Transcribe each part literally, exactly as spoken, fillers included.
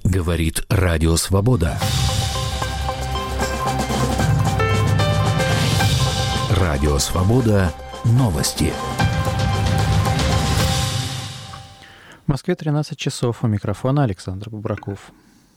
Говорит Радио Свобода. Радио Свобода. Новости. В Москве тринадцать часов. У микрофона Александр Бубраков.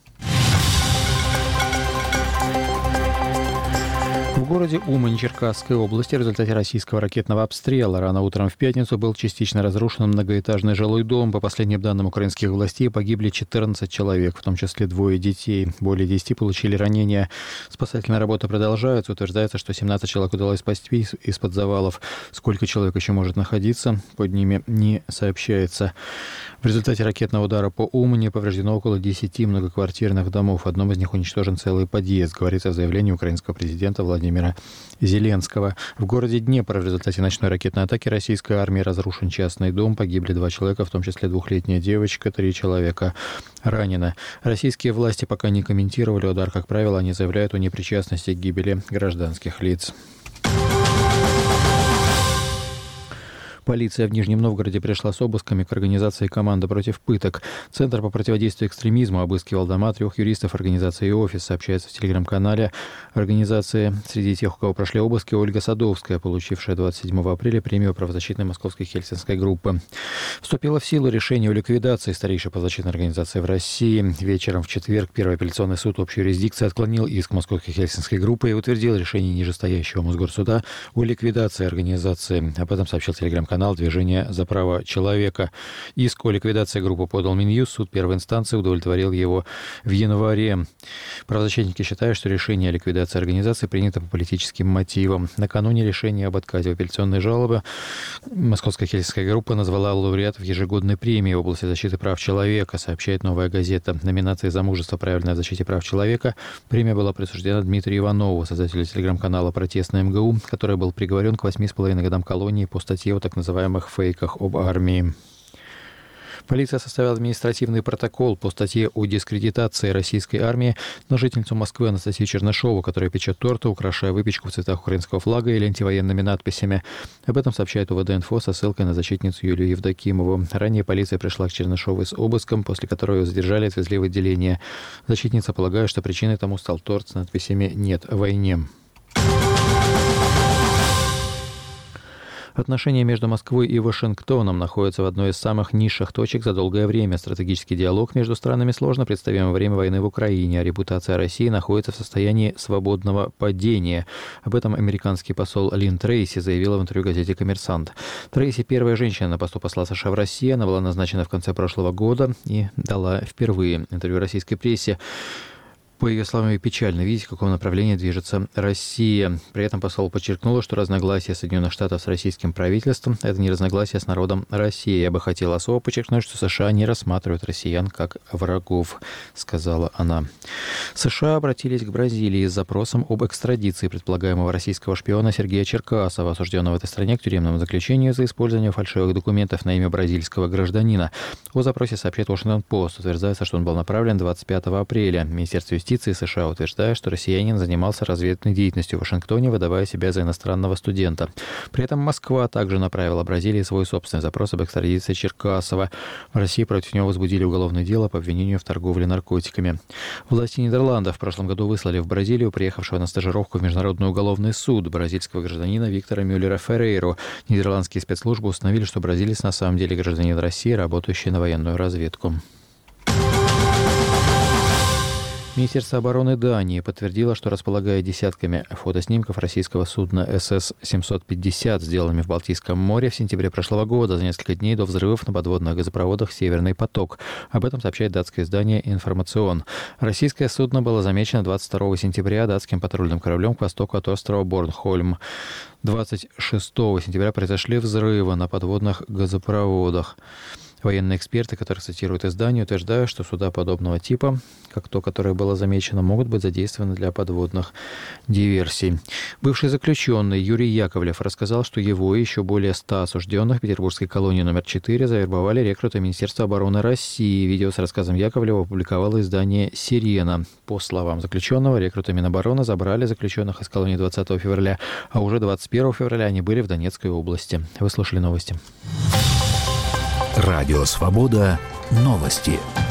В городе Умань Черкасской области в результате российского ракетного обстрела рано утром в пятницу был частично разрушен многоэтажный жилой дом. По последним данным украинских властей, погибли четырнадцать человек, в том числе двое детей. Более десяти получили ранения. Спасательные работы продолжаются. Утверждается, что семнадцать человек удалось спасти из-под завалов. Сколько человек еще может находиться, под ними не сообщается. В результате ракетного удара по Умани повреждено около десяти многоквартирных домов. В одном из них уничтожен целый подъезд, говорится в заявлении украинского президента Владимира Зеленского. В городе Днепр в результате ночной ракетной атаки российской армии разрушен частный дом. Погибли два человека, в том числе двухлетняя девочка, три человека ранено. Российские власти пока не комментировали удар. Как правило, они заявляют о непричастности к гибели гражданских лиц. Полиция в Нижнем Новгороде пришла с обысками к организации «Команда против пыток». Центр по противодействию экстремизму обыскивал дома трех юристов организации «Офис», сообщается в телеграм-канале организации. Среди тех, у кого прошли обыски, Ольга Садовская, получившая двадцать седьмого апреля премию правозащитной московской хельсинской группы. Вступило в силу решение о ликвидации старейшей правозащитной организации в России. Вечером в четверг Первый апелляционный суд общей юрисдикции отклонил иск московской хельсинской группы и утвердил решение нижестоящего Мосгорсуда о ликвидации организации. Об этом сообщил телеграм-канал канал «Движение за право человека». Иск о ликвидации группы подал Минюст. Суд первой инстанции удовлетворил его в январе. Правозащитники считают, что решение о ликвидации организации принято по политическим мотивам. Накануне решения об отказе в апелляционной жалобе московская хельсинская группа назвала лауреатов ежегодной премии в области защиты прав человека, сообщает «Новая газета». В номинации «За мужество, правильное защите прав человека» премия была присуждена Дмитрию Иванову, создателю телеграм-канала «Протестный МГУ», который был приговорен к восьми с половиной годам колонии по статье о так называемых фейках об армии. Полиция составила административный протокол по статье о дискредитации российской армии на жительницу Москвы Анастасию Чернышову, которая печет торты, украшая выпечку в цветах украинского флага или антивоенными надписями. Об этом сообщает УВД-инфо со ссылкой на защитницу Юлию Евдокимову. Ранее полиция пришла к Чернышовой с обыском, после которого ее задержали и отвезли в отделение. Защитница полагает, что причиной тому стал торт с надписями «Нет войне». Отношения между Москвой и Вашингтоном находятся в одной из самых низших точек за долгое время. Стратегический диалог между странами сложно представим во время войны в Украине, а репутация России находится в состоянии свободного падения. Об этом американский посол Лин Трейси заявила в интервью газете «Коммерсант». Трейси – первая женщина на посту посла США в России. Она была назначена в конце прошлого года и дала впервые интервью российской прессе. По ее словам, печально видеть, в каком направлении движется Россия. При этом посол подчеркнула, что разногласия Соединенных Штатов с российским правительством – это не разногласия с народом России. Я бы хотела особо подчеркнуть, что США не рассматривают россиян как врагов, сказала она. США обратились к Бразилии с запросом об экстрадиции предполагаемого российского шпиона Сергея Черкасова, осужденного в этой стране к тюремному заключению за использование фальшивых документов на имя бразильского гражданина. О запросе сообщает Washington-Post. Утверждается, что он был направлен двадцать пятого апреля. Министерство юстиции США утверждает, что россиянин занимался разведывательной деятельностью в Вашингтоне, выдавая себя за иностранного студента. При этом Москва также направила Бразилии свой собственный запрос об экстрадиции Черкасова. В России против него возбудили уголовное дело по обвинению в торговле наркотиками. Власти Нидерландов в прошлом году выслали в Бразилию приехавшего на стажировку в Международный уголовный суд бразильского гражданина Виктора Мюллера Феррейру. Нидерландские спецслужбы установили, что бразилец на самом деле гражданин России, работающий на военную разведку. Министерство обороны Дании подтвердило, что располагает десятками фотоснимков российского судна эс эс семьсот пятьдесят, сделанными в Балтийском море в сентябре прошлого года, за несколько дней до взрывов на подводных газопроводах «Северный поток». Об этом сообщает датское издание «Информацион». Российское судно было замечено двадцать второго сентября датским патрульным кораблем к востоку от острова Борнхольм. двадцать шестого сентября произошли взрывы на подводных газопроводах. Военные эксперты, которые цитируют издание, утверждают, что суда подобного типа, как то, которое было замечено, могут быть задействованы для подводных диверсий. Бывший заключенный Юрий Яковлев рассказал, что его и еще более ста осужденных в петербургской колонии номер четыре завербовали рекруты Министерства обороны России. Видео с рассказом Яковлева опубликовало издание «Сирена». По словам заключенного, рекруты Минобороны забрали заключенных из колонии двадцатого февраля, а уже двадцать первого февраля они были в Донецкой области. Вы слушали новости. Радио «Свобода». Новости.